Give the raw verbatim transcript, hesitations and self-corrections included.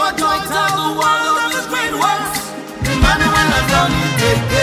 what joy tell the world of his great works. Emmanuel has done it.